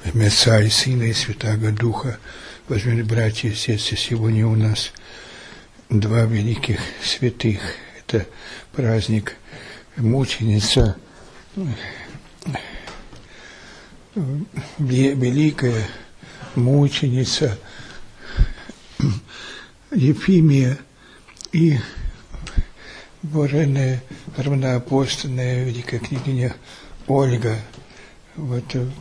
В имя Отца и Сына и Святаго Духа. Возьмем, братья и сестры, сегодня у нас два великих святых. Это праздник мученица, великая мученица Ефимия и блаженная равноапостольная великая княгиня Ольга. Вот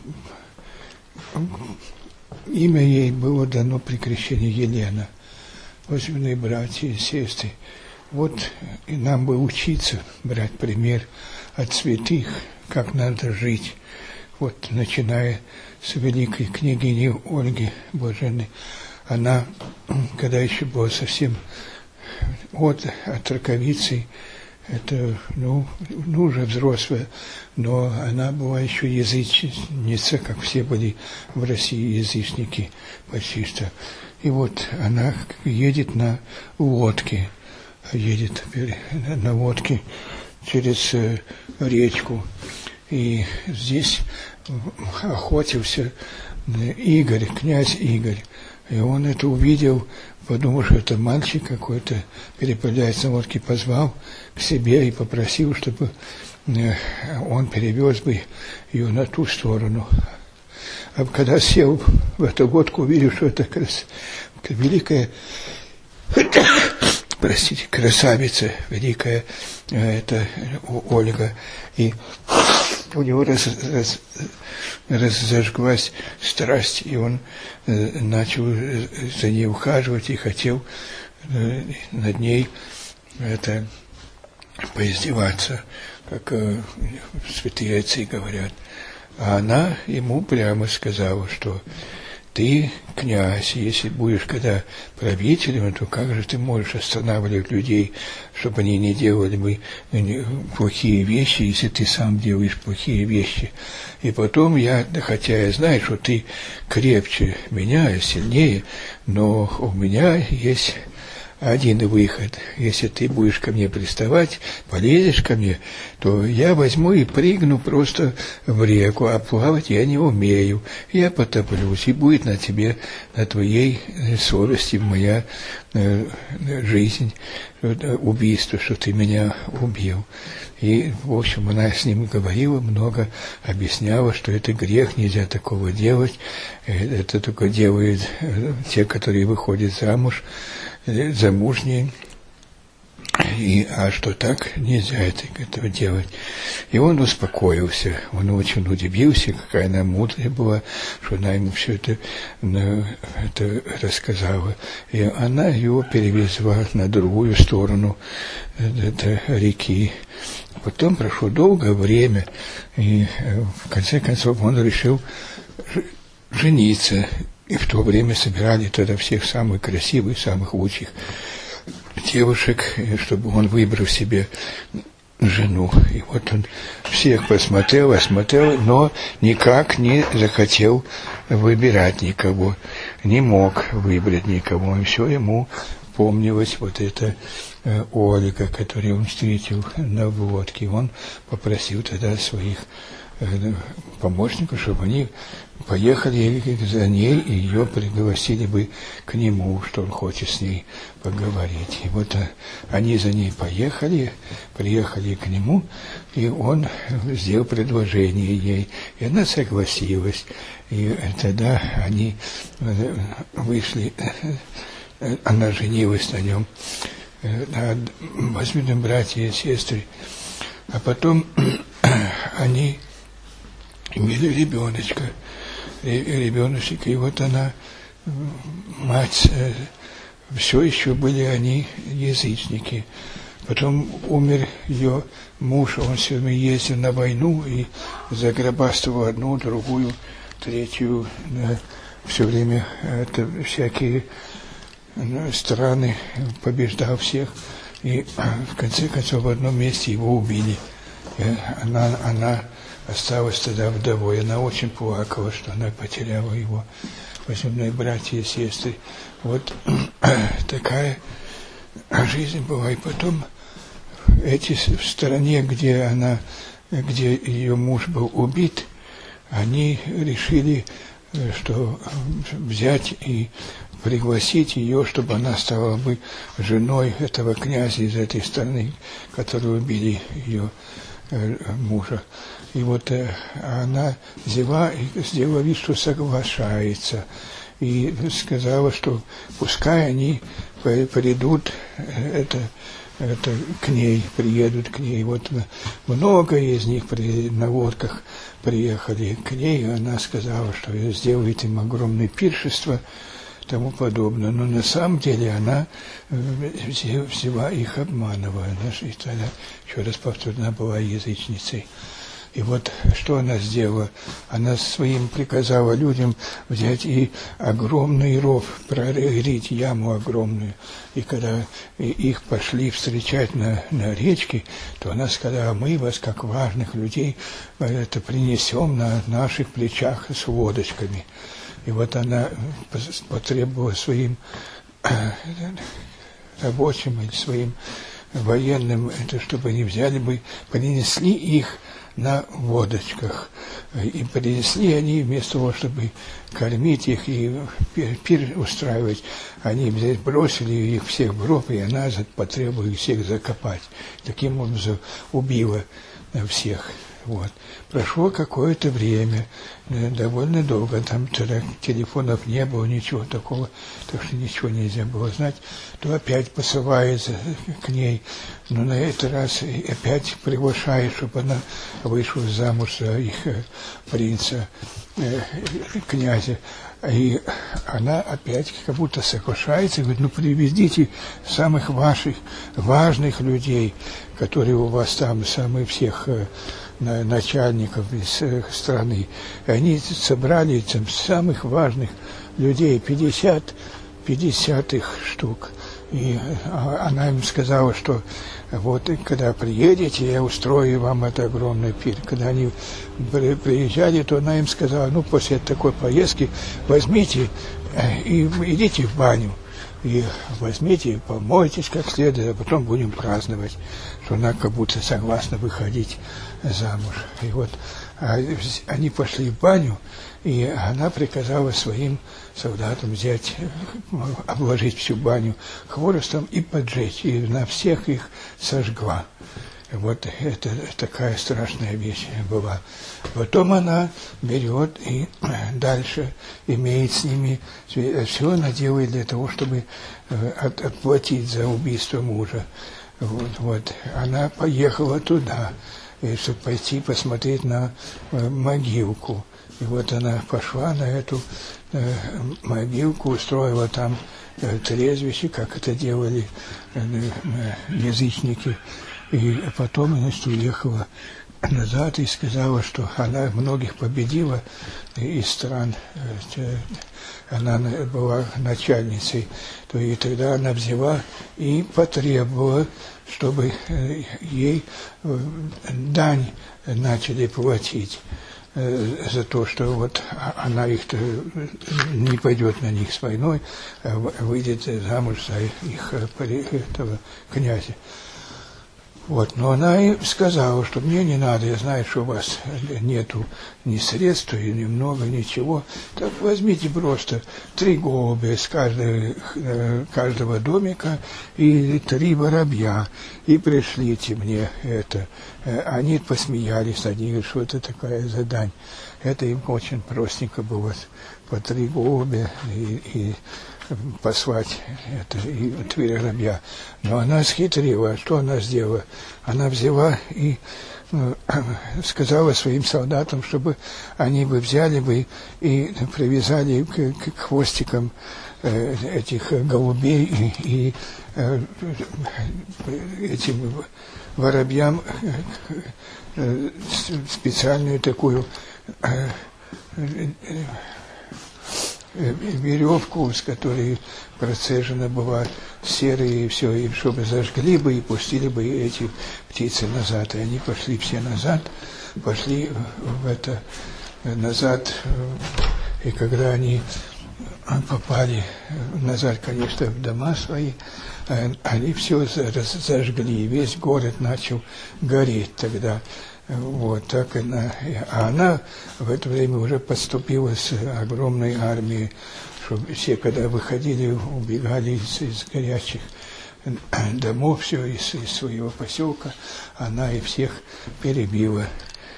имя ей было дано при крещении Елена. Возлюбленные братья и сестры, вот и нам бы учиться, брать пример от святых, как надо жить. Вот начиная с великой княгини Ольги блаженной, она, когда еще была совсем отроковицей, это, уже взрослая, но она была еще язычница, как все были в России язычники почти что. И вот она едет на лодке через речку. И здесь охотился Игорь, князь Игорь. И он это увидел, подумал, что это мальчик какой-то, переправляется на лодке, позвал к себе и попросил, чтобы он перевез бы ее на ту сторону. А когда сел в эту лодку, увидел, что это великая, красавица, великая это Ольга, и у него разожглась страсть, и он начал за ней ухаживать и хотел над ней поиздеваться, как святые отцы говорят. А она ему прямо сказала, что ты, князь, если будешь когда правителем, то как же ты можешь останавливать людей, чтобы они не делали бы плохие вещи, если ты сам делаешь плохие вещи. И потом хотя я знаю, что ты крепче меня, сильнее, но у меня есть один выход. Если ты будешь ко мне приставать, полезешь ко мне, то я возьму и прыгну просто в реку, а плавать я не умею. Я потоплюсь, и будет на тебе, на твоей совести моя жизнь, убийство, что ты меня убил. И, в общем, она с ним говорила, много объясняла, что это грех, нельзя такого делать. Это только делают те, которые выходят замуж, замужние, а что так нельзя этого делать. И он успокоился, он очень удивился, какая она мудрая была, что она ему все это рассказала. И она его перевезла на другую сторону реки. Потом прошло долгое время, и в конце концов он решил жениться. И в то время собирали тогда всех самых красивых, самых лучших девушек, чтобы он выбрал себе жену. И вот он всех осмотрел, но никак не захотел выбирать никого, не мог выбрать никого. И все ему помнилась вот эта Ольга, которую он встретил на лодке. Он попросил тогда своих помощников, чтобы они поехали за ней и ее пригласили бы к нему, что он хочет с ней поговорить. И вот они за ней приехали к нему, и он сделал предложение ей, и она согласилась. И тогда они вышли, она женилась на нем. Возьмем, братья и сестры, а потом они имели ребеночек, и вот она, мать, все еще были они язычники. Потом умер ее муж, он все время ездил на войну и заграбастывал одну, другую, третью, все время всякие страны, побеждал всех. И в конце концов в одном месте его убили. И она осталась тогда вдовой. Она очень плакала, что она потеряла его. Возлюбленные братья и сестры, вот такая жизнь была. И потом эти в стране, где ее муж был убит, они решили что взять и пригласить ее, чтобы она стала бы женой этого князя из этой страны, которые убили ее мужа. И вот она взяла и сделала вид, что соглашается, и сказала, что пускай они придут, это к ней, приедут к ней. Вот много из них на лодках приехали к ней, и она сказала, что сделает им огромное пиршество, тому подобное. Но на самом деле она взяла их, обманывая. И тогда, еще раз повторю, она была язычницей. И вот что она сделала? Она своим приказала людям взять и огромный ров, прорыть яму огромную. И когда их пошли встречать на речке, то она сказала: мы вас, как важных людей, это принесем на наших плечах с лодочками. И вот она потребовала своим рабочим или своим военным, это чтобы они взяли бы, принесли их на лодочках. И принесли они, вместо того, чтобы кормить их и пир устраивать, они бросили их всех в гроб, и она потребовала их всех закопать. Таким образом убила всех. Вот. Прошло какое-то время, довольно долго, там тогда телефонов не было, ничего такого, так что ничего нельзя было знать, то опять посылается к ней, но на этот раз опять приглашает, чтобы она вышла замуж за их принца, князя. И она опять как будто соглашается и говорит: ну приведите самых ваших важных людей, которые у вас там, самых всех начальников из страны. И они собрали там самых важных людей, 50 их штук. И она им сказала, что вот когда приедете, я устрою вам это огромный пир. Когда они приезжали, то она им сказала: ну, после такой поездки возьмите и идите в баню. И возьмите, помойтесь как следует, а потом будем праздновать, что она как будто согласна выходить замуж. И вот они пошли в баню, и она приказала своим солдатам взять, обложить всю баню хворостом и поджечь, и на всех их сожгла. Вот это такая страшная вещь была. Потом она берет и дальше имеет с ними, все она делает для того, чтобы отплатить за убийство мужа. Вот. Она поехала туда, чтобы пойти посмотреть на могилку. И вот она пошла на эту могилку, устроила там трезвище, как это делали язычники. И потом, значит, уехала назад и сказала, что она многих победила из стран, она была начальницей, то и тогда она взяла и потребовала, чтобы ей дань начали платить за то, что вот она их не пойдет на них с войной, а выйдет замуж за их этого князя. Вот, но она и сказала, что мне не надо, я знаю, что у вас нету ни средств, и ни много, ничего. Так возьмите просто 3 голубя из каждого домика и 3 воробья, и пришлите мне это. Они посмеялись над ней, что это такая задань. Это им очень простенько было, по 3 голубя и послать это, и 3 воробья. Но она схитрила. Что она сделала? Она взяла и сказала своим солдатам, чтобы они бы взяли бы и привязали к хвостикам этих голубей и этим воробьям специальную такую веревку, с которой процежена была серой, и все, и чтобы зажгли бы и пустили бы эти птицы назад. И они пошли все назад, пошли назад, и когда они попали назад, конечно, в дома свои, они все зажгли, и весь город начал гореть тогда. Вот, так а она в это время уже подступила с огромной армией, чтобы все, когда выходили, убегали из горячих домов, все из своего поселка, она и всех перебила,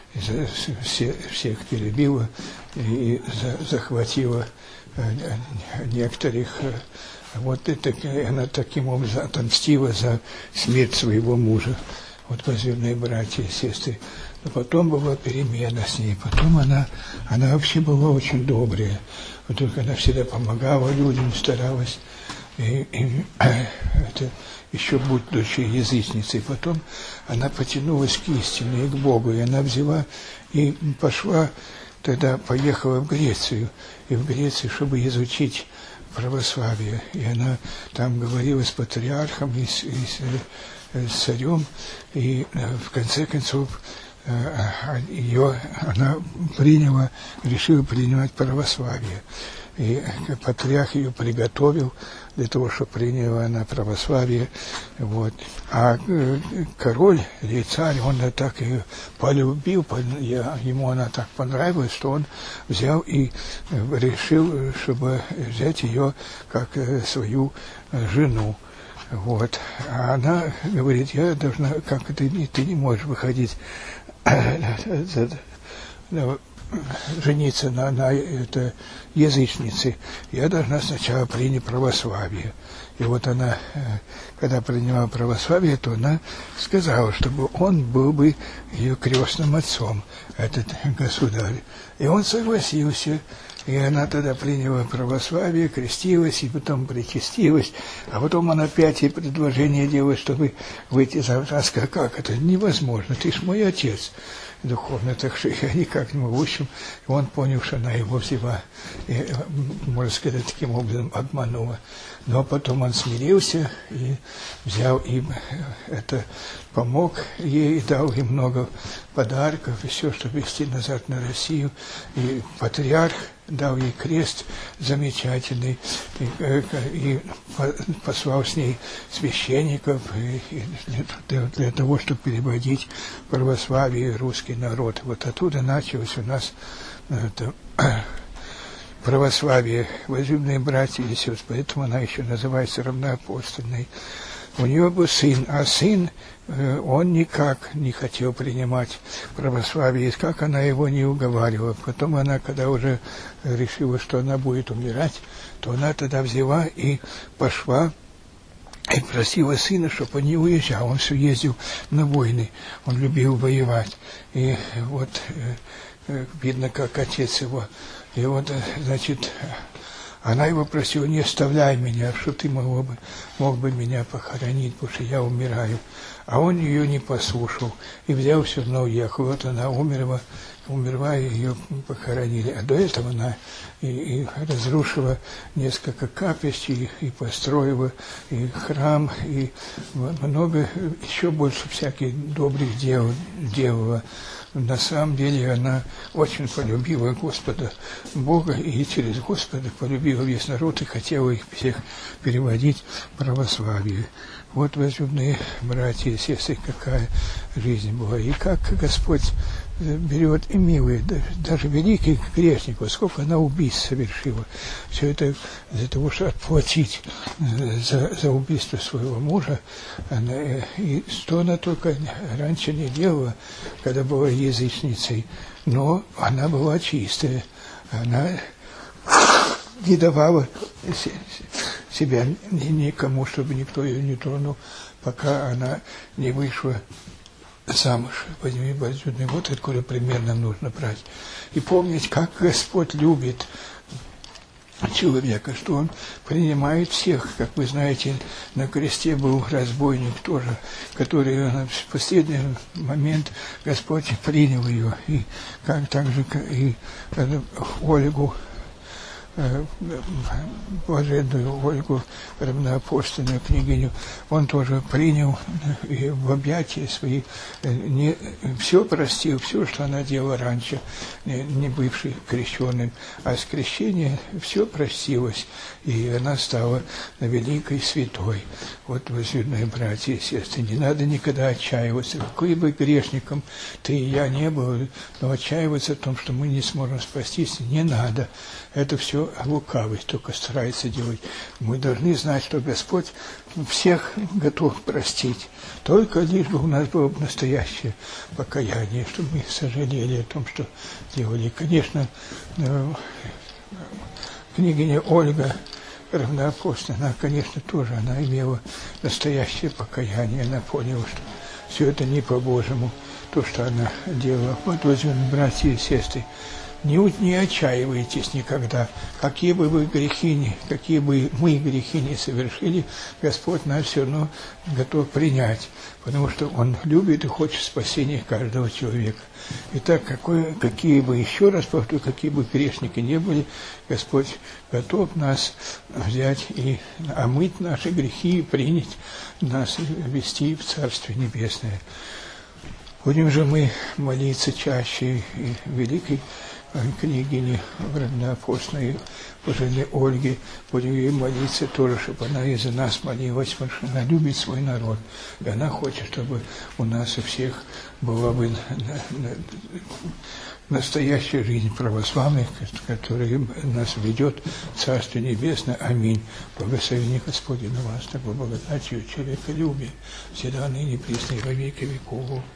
всех перебила и захватила некоторых. Вот это она таким образом отомстила за смерть своего мужа. Вот, возлюбленные братья и сестры. Но потом была перемена с ней. Потом она вообще была очень добрая. Вот только она всегда помогала людям, старалась. И это еще будучи язычницей. Потом она потянулась к истине и к Богу. И она взяла и пошла, тогда поехала в Грецию. И в Грецию, чтобы изучить православие. И она там говорила с патриархом и с царем, и в конце концов она решила принимать православие. И патриарх ее приготовил для того, чтобы приняла она православие. Вот. А король или царь, он так ее полюбил, ему она так понравилась, что он взял и решил, чтобы взять ее как свою жену. Вот. А она говорит, я должна, как ты не можешь выходить, жениться на это язычнице, я должна сначала принять православие. И вот она, когда приняла православие, то она сказала, чтобы он был бы ее крестным отцом, этот государь. И он согласился. И она тогда приняла православие, крестилась, и потом причастилась. А потом она опять ей предложение делает, чтобы выйти замуж. Она сказала, как это? Невозможно, ты ж мой отец духовный. Так что я никак не могу. В общем, он понял, что она его взяла, и, можно сказать, таким образом обманула. Но потом он смирился и взял им это, помог ей, дал ей много подарков, и все, чтобы везти назад на Россию. И патриарх дал ей крест замечательный, и послал с ней священников для того, чтобы переводить православие и русский народ. Вот оттуда началось у нас православие, возлюбленные братья и сестры, поэтому она еще называется равноапостольной. У нее был сын, а сын, он никак не хотел принимать православие, и как она его не уговаривала. Потом она, когда уже решила, что она будет умирать, то она тогда взяла и пошла и просила сына, чтобы он не уезжал. Он все ездил на войны, он любил воевать. И вот видно, как отец его. И вот, значит, она его просила, не оставляй меня, что ты мог бы меня похоронить, потому что я умираю. А он ее не послушал и взял, все равно уехал. Вот она умерла, и ее похоронили. А до этого она и разрушила несколько капищ, и построила и храм, и много, еще больше всяких добрых дел делала. На самом деле она очень полюбила Господа Бога, и через Господа полюбила весь народ, и хотела их всех переводить в православие. Вот, возлюбленные братья и сестры, какая жизнь была. И как Господь берет и милует, даже великих грешников, сколько она убийств совершила. Все это для того, чтобы отплатить за убийство своего мужа. И что она только раньше не делала, когда была язычницей, но она была чистая. Она не давала себя никому, чтобы никто ее не тронул, пока она не вышла замуж. Вот откуда примерно нужно брать. И помнить, как Господь любит человека, что Он принимает всех. Как вы знаете, на кресте был разбойник тоже, который в последний момент Господь принял ее. И как так же и Ольгу блаженную Ольгу равноапостольную княгиню, он тоже принял и в объятия свои, не все простил, все, что она делала раньше, не бывший крещенным, а с крещения все простилось, и она стала великой святой. Вот, возлюбленные братья и сестры, не надо никогда отчаиваться, какой бы грешником ты и я не был, но отчаиваться в том, что мы не сможем спастись, не надо. Это все лукавый только старается делать. Мы должны знать, что Господь всех готов простить. Только лишь бы у нас было настоящее покаяние, чтобы мы сожалели о том, что делали. Конечно, княгиня Ольга равноапостольная, она, конечно, тоже, она имела настоящее покаяние. Она поняла, что все это не по-божьему, то, что она делала. Вот, возлюбленные братья и сестры, не отчаивайтесь никогда. Какие бы мы грехи не совершили, Господь нас все равно готов принять, потому что Он любит и хочет спасения каждого человека. Итак, какие бы, еще раз повторю, какие бы грешники не были, Господь готов нас взять и омыть наши грехи и принять нас, ввести в Царствие Небесное. Будем же мы молиться чаще и великой княгине равноапостольной блаженной Ольге, будем ей молиться тоже, чтобы она и за нас молилась, потому что она любит свой народ, и она хочет, чтобы у нас у всех была бы настоящая жизнь православных, которая нас ведет в Царствие Небесное. Аминь. Благословение Господне на вас, такой благодатью, человеколюбие, всегда ныне, присно и во веки веков.